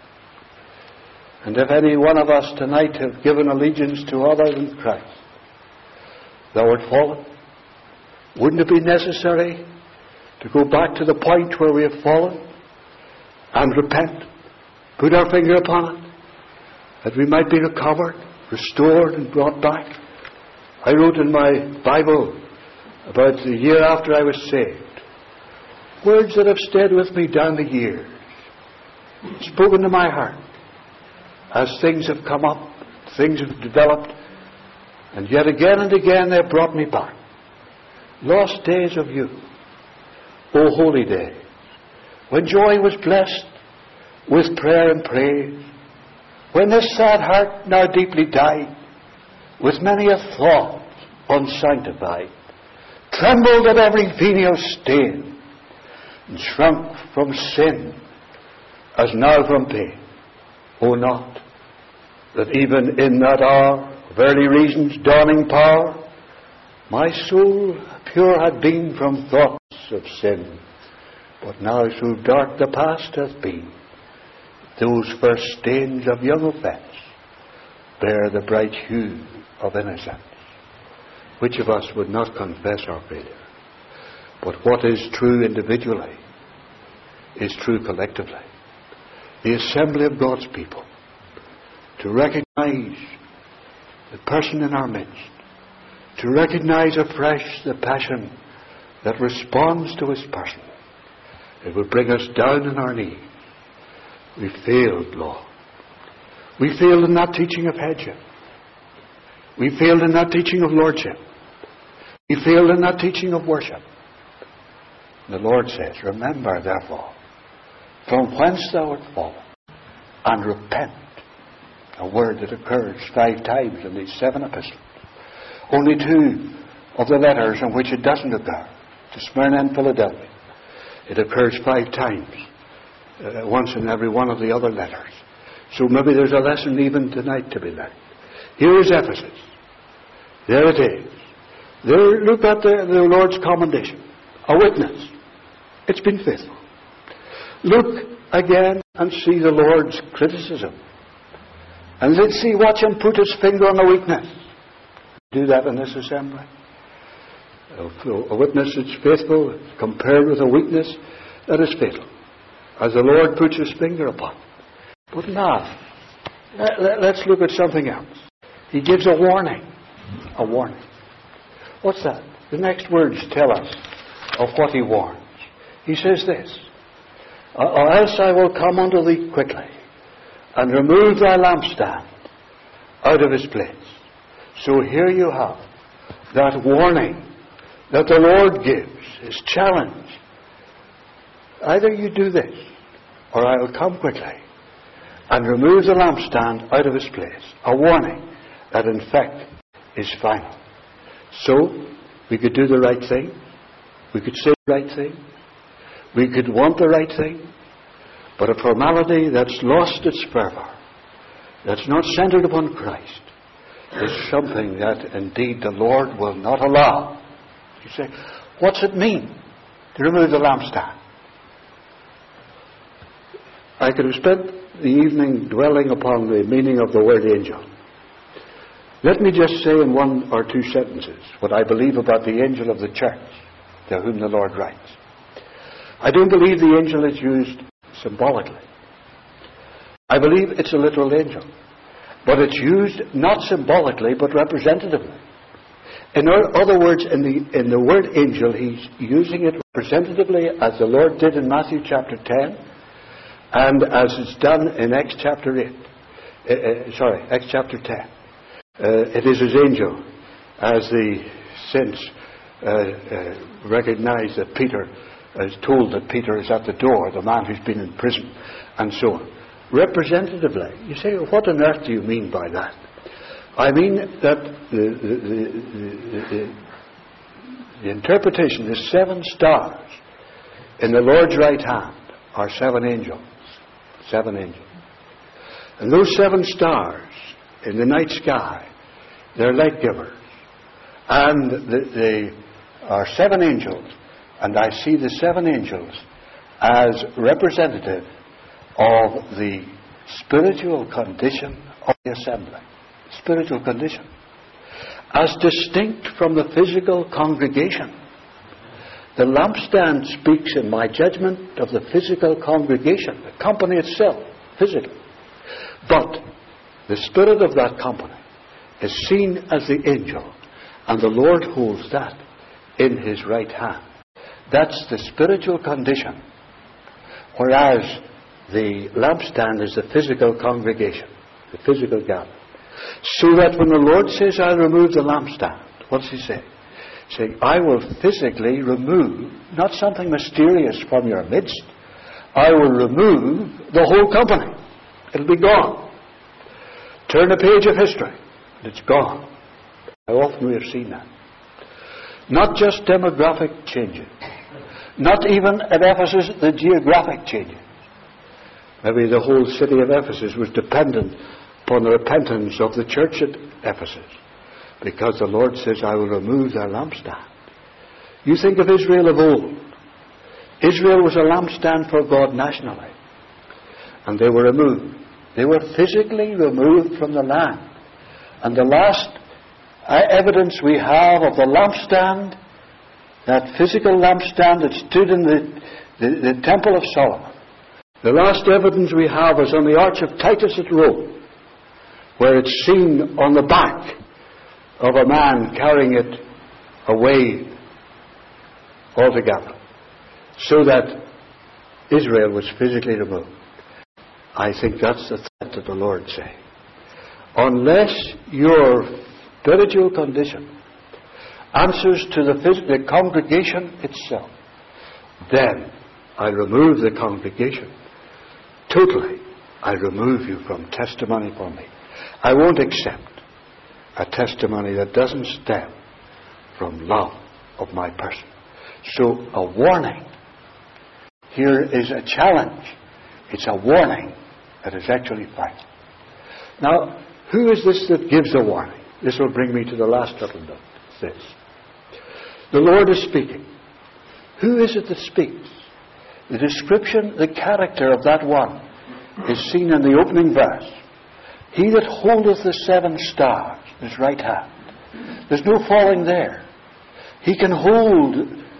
And if any one of us tonight have given allegiance to other than Christ, thou art fallen. Wouldn't it be necessary to go back to the point where we have fallen and repent, put our finger upon it, that we might be recovered, restored and brought back? I wrote in my Bible about the year after I was saved, words that have stayed with me down the years, spoken to my heart as things have come up, things have developed, and yet again and again they have brought me back. Lost days of youth, O holy days, when joy was blessed with prayer and praise, when this sad heart now deeply died, with many a thought unsanctified, trembled at every venial stain, and shrunk from sin as now from pain. O not that even in that hour of early reason's dawning power, my soul pure had been from thoughts of sin, but now so dark the past hath been, those first stains of young offence bear the bright hue of innocence. Which of us would not confess our failure? But what is true individually is true collectively. The assembly of God's people, to recognize the person in our midst, to recognize afresh the passion that responds to his person. It will bring us down on our knees. We failed, Lord. We failed in that teaching of headship. We failed in that teaching of lordship. We failed in that teaching of worship. The Lord says, remember therefore from whence thou art fallen, and repent. A word that occurs 5 times in these 7 epistles. Only 2 of the letters in which it doesn't occur, to Smyrna and Philadelphia. It occurs 5 times, once in every one of the other letters. So maybe there's a lesson even tonight to be learned. Here is Ephesus. There it is. There, look at the Lord's commendation. A witness. It's been faithful. Look again and see the Lord's criticism. And let's see, watch him put his finger on a weakness. Do that in this assembly. A witness that's faithful compared with a weakness that is fatal, as the Lord puts his finger upon. But now, let's look at something else. He gives a warning. A warning. What's that? The next words tell us of what he warns. He says this, or else I will come unto thee quickly, and remove thy lampstand out of his place. So here you have that warning that the Lord gives, his challenge. Either you do this, or I will come quickly and remove the lampstand out of his place. A warning that in fact is final. So, we could do the right thing. We could say the right thing. We could want the right thing. But a formality that's lost its fervour, that's not centred upon Christ, is something that indeed the Lord will not allow. You say, what's it mean to remove the lampstand? I could have spent the evening dwelling upon the meaning of the word angel. Let me just say in 1 or 2 sentences what I believe about the angel of the church to whom the Lord writes. I don't believe the angel is used symbolically. I believe it's a literal angel. But it's used not symbolically but representatively. In other words, in the word angel, he's using it representatively as the Lord did in Matthew chapter 10 and as it's done in Acts chapter 10. It is his angel, as the saints recognize that Peter is told that Peter is at the door, the man who's been in prison, and so on. Representatively, you say, what on earth do you mean by that? I mean that The interpretation, the 7 stars in the Lord's right hand are 7 angels. 7 angels. And those 7 stars in the night sky, they're light givers. And they are 7 angels. And I see the 7 angels as representative of the spiritual condition of the assembly. Spiritual condition. As distinct from the physical congregation. The lampstand speaks, in my judgment, of the physical congregation, the company itself, physically. But the spirit of that company is seen as the angel, and the Lord holds that in his right hand. That's the spiritual condition, whereas the lampstand is the physical congregation, the physical gathering. So that when the Lord says, I'll remove the lampstand, what does he say? Saying, I will physically remove, not something mysterious from your midst, I will remove the whole company. It'll be gone. Turn a page of history, and it's gone. How often we have seen that. Not just demographic changes. Not even at Ephesus, the geographic changes. Maybe the whole city of Ephesus was dependent upon the repentance of the church at Ephesus. Because the Lord says, I will remove their lampstand. You think of Israel of old. Israel was a lampstand for God nationally. And they were removed. They were physically removed from the land. And the last evidence we have of the lampstand, that physical lampstand that stood in the Temple of Solomon, the last evidence we have is on the Arch of Titus at Rome, where it's seen on the back of a man carrying it away altogether, so that Israel was physically removed. I think that's the threat that the Lord saying. Unless your spiritual condition answers to the congregation itself, then I remove the congregation. Totally, I remove you from testimony for me. I won't accept a testimony that doesn't stem from love of my person. So a warning. Here is a challenge. It's a warning that is actually final. Now, who is this that gives a warning? This will bring me to the last little note. This. The Lord is speaking. Who is it that speaks? The description, the character of that one is seen in the opening verse. He that holdeth the 7 stars in his right hand. There's no falling there. He can hold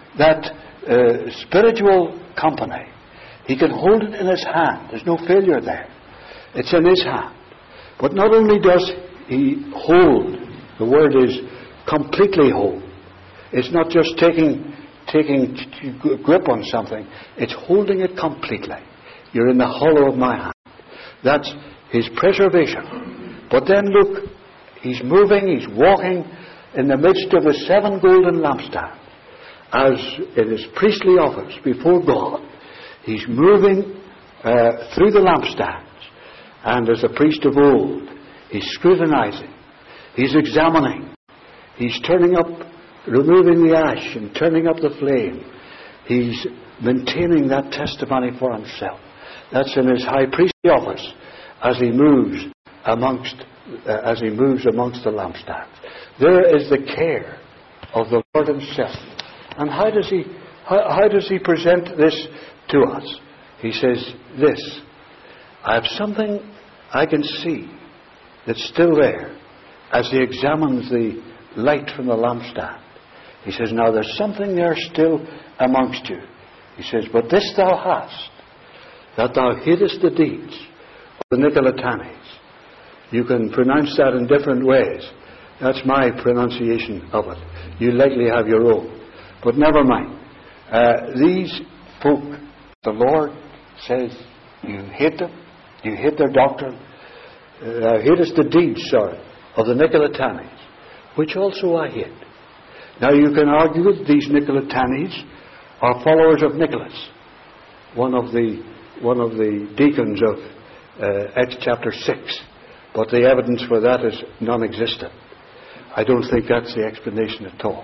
that spiritual company. He can hold it in his hand. There's no failure there. It's in his hand. But not only does he hold, the word is completely hold. It's not just taking grip on something. It's holding it completely. You're in the hollow of my hand. That's his preservation. But then look, he's moving, he's walking in the midst of the 7 golden lampstands. As in his priestly office before God, he's moving through the lampstands. And as a priest of old, he's scrutinizing, he's examining, he's turning up, removing the ash and turning up the flame. He's maintaining that testimony for himself. That's in his high priestly office as he moves amongst the lampstands. There is the care of the Lord himself. And how does he present this to us? He says this: I have something I can see that's still there as he examines the light from the lampstand. He says, now there's something there still amongst you. He says, but this thou hast, that thou hatest the deeds of the Nicolaitanes. You can pronounce that in different ways. That's my pronunciation of it. You likely have your own. But never mind. These folk, the Lord says, you hate them. You hate their doctrine. Thou hatest the deeds, of the Nicolaitanes, which also I hate. Now you can argue that these Nicolaitanes are followers of Nicholas, one of the deacons of Acts chapter 6. But the evidence for that is non-existent. I don't think that's the explanation at all.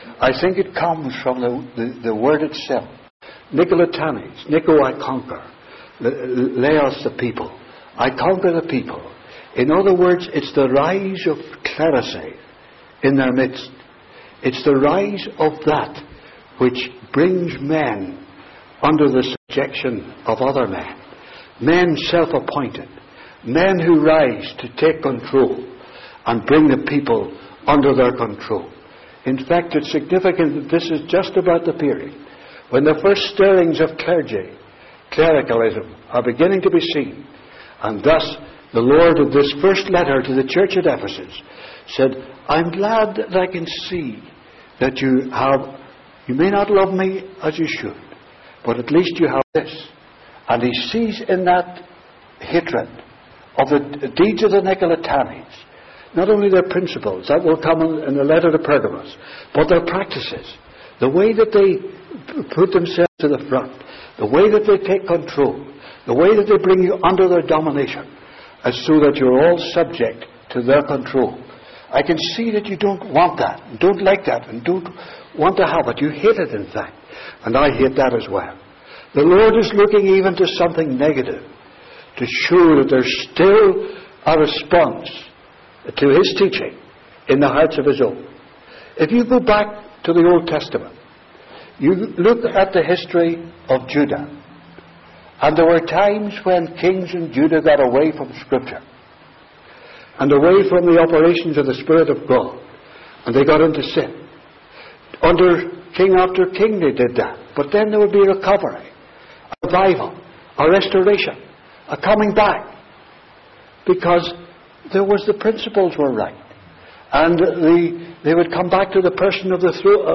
I think it comes from the word itself. Nicolitanes, Nico I conquer, Laos the people. I conquer the people. In other words, it's the rise of clerisy in their midst. It's the rise of that which brings men under the subjection of other men. Men self-appointed. Men who rise to take control and bring the people under their control. In fact, it's significant that this is just about the period when the first stirrings of clericalism are beginning to be seen. And thus, the Lord, in this first letter to the church at Ephesus, said, I'm glad that I can see that you may not love me as you should, but at least you have this. And he sees in that hatred of the deeds of the Nicolitanes, not only their principles, that will come in the letter to Pergamos, but their practices, the way that they put themselves to the front, the way that they take control, the way that they bring you under their domination, as so that you're all subject to their control. I can see that you don't want that, and don't like that, and don't want to have it. You hate it, in fact. And I hate that as well. The Lord is looking even to something negative to show that there's still a response to His teaching in the hearts of His own. If you go back to the Old Testament, you look at the history of Judah, and there were times when kings in Judah got away from Scripture and away from the operations of the Spirit of God, and they got into sin. Under king after king they did that. But then there would be a recovery, a revival, a restoration, a coming back, because there was the principles were right, and they would come back to the person of the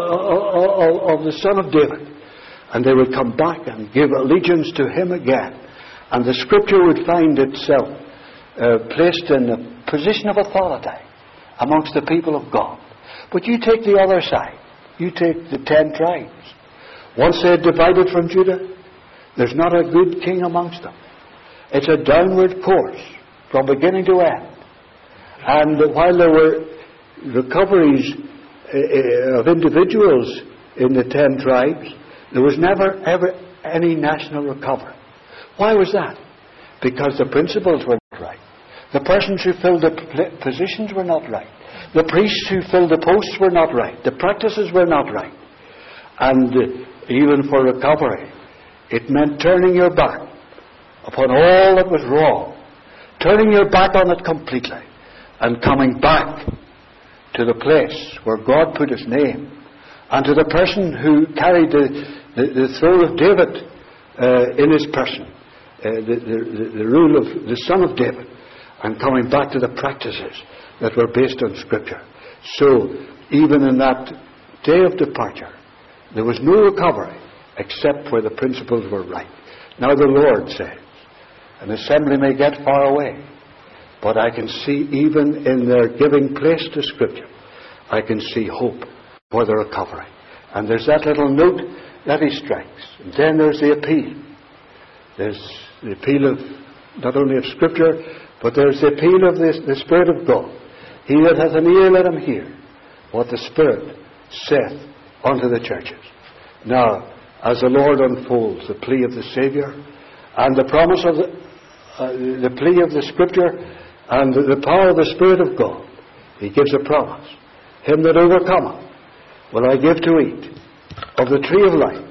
Son of David, and they would come back and give allegiance to Him again, and the Scripture would find itself placed in a position of authority amongst the people of God. But you take the other side. You take the 10 tribes. Once they had divided from Judah, there's not a good king amongst them. It's a downward course from beginning to end. And while there were recoveries of individuals in the 10 tribes, there was never ever any national recovery. Why was that? Because the principles were not right. The persons who filled the positions were not right. The priests who filled the posts were not right. The practices were not right. And even for recovery, it meant turning your back upon all that was wrong, turning your back on it completely, and coming back to the place where God put His name, and to the person who carried the throne of David in his person, the rule of the Son of David, and coming back to the practices that were based on Scripture. So, even in that day of departure, there was no recovery except where the principles were right. Now the Lord says, an assembly may get far away, but I can see even in their giving place to Scripture, I can see hope for the recovery. And there's that little note that He strikes. And then there's the appeal. There's the appeal of not only of Scripture, but there's the appeal of the Spirit of God. He that hath an ear, let him hear what the Spirit saith unto the churches. Now, as the Lord unfolds the plea of the Saviour and the promise of the plea of the Scripture and the power of the Spirit of God, He gives a promise. Him that overcometh will I give to eat of the tree of life,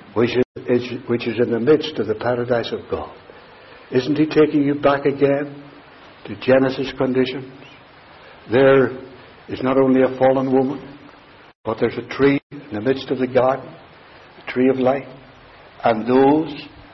which is in the midst of the paradise of God. Isn't He taking you back again to Genesis conditions? There is not only a fallen woman, but there's a tree in the midst of the garden, a tree of life. And those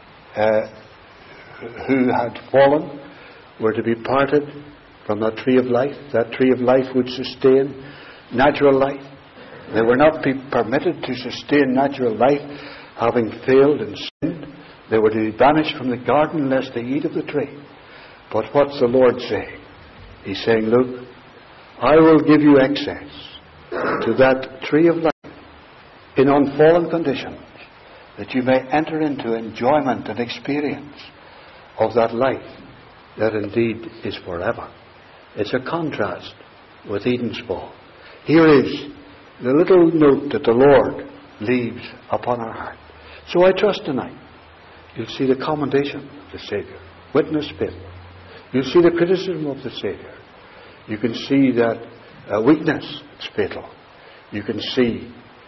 who had fallen were to be parted from that tree of life. That tree of life would sustain natural life. They were not permitted to sustain natural life, having failed and sinned. They were to be banished from the garden lest they eat of the tree. But what's the Lord saying? He's saying, look, I will give you access to that tree of life in unfallen conditions, that you may enter into enjoyment and experience of that life that indeed is forever. It's a contrast with Eden's fall. Here is the little note that the Lord leaves upon our heart. So I trust tonight you'll see the commendation of the Saviour. Witness faithful. You'll see the criticism of the Saviour. You can see that weakness is fatal. You can see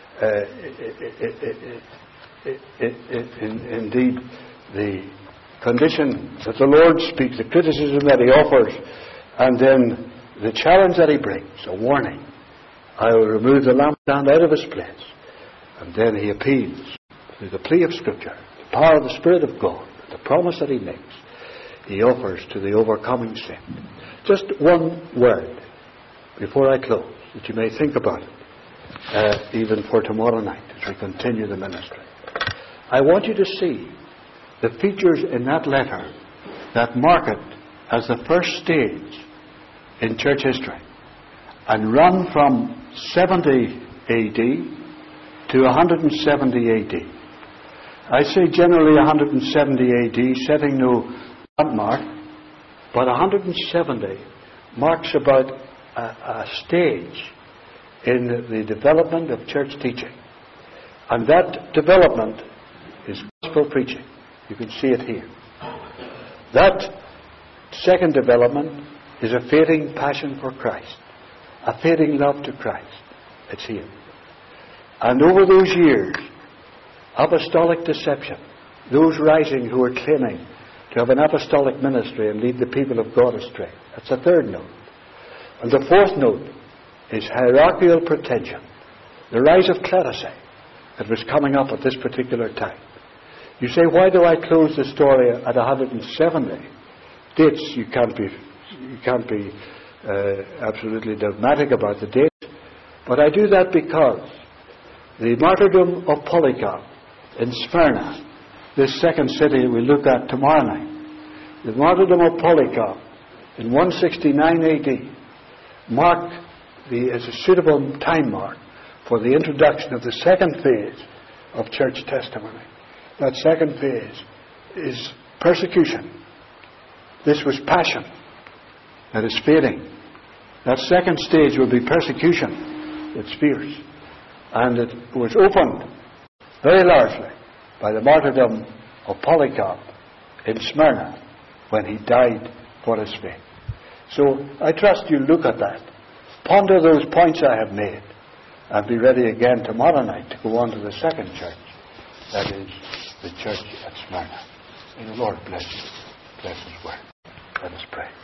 indeed the condition that the Lord speaks, the criticism that He offers, and then the challenge that He brings, a warning. I will remove the lampstand out of its place. And then He appeals through the plea of Scripture, the power of the Spirit of God, the promise that He makes. He offers to the overcoming sin. Just one word before I close, that you may think about it, even for tomorrow night as we continue the ministry. I want you to see the features in that letter that mark it as the first stage in church history and run from 70 AD to 170 AD. I say generally 170 AD, setting no landmark, but 170 marks about a stage in the development of church teaching. And that development is gospel preaching. You can see it here. That second development is a fading passion for Christ, a fading love to Christ. It's here. And over those years, apostolic deception, those rising who are claiming to have an apostolic ministry and lead the people of God astray. That's the third note. And the fourth note is hierarchical pretension, the rise of clerisy that was coming up at this particular time. You say, why do I close the story at 170? Dates, you can't be absolutely dogmatic about the date. But I do that because the martyrdom of Polycarp in Smyrna, this second city we look at tomorrow night, the martyrdom of Polycarp in 169 AD marked as a suitable time mark for the introduction of the second phase of church testimony. That second phase is persecution. This was passion that is fading. That second stage will be persecution. It's fierce. And it was opened very largely by the martyrdom of Polycarp in Smyrna when he died for his faith. So I trust you look at that. Ponder those points I have made and be ready again tomorrow night to go on to the second church. That is the church at Smyrna. May the Lord bless you. Bless His word. Let us pray.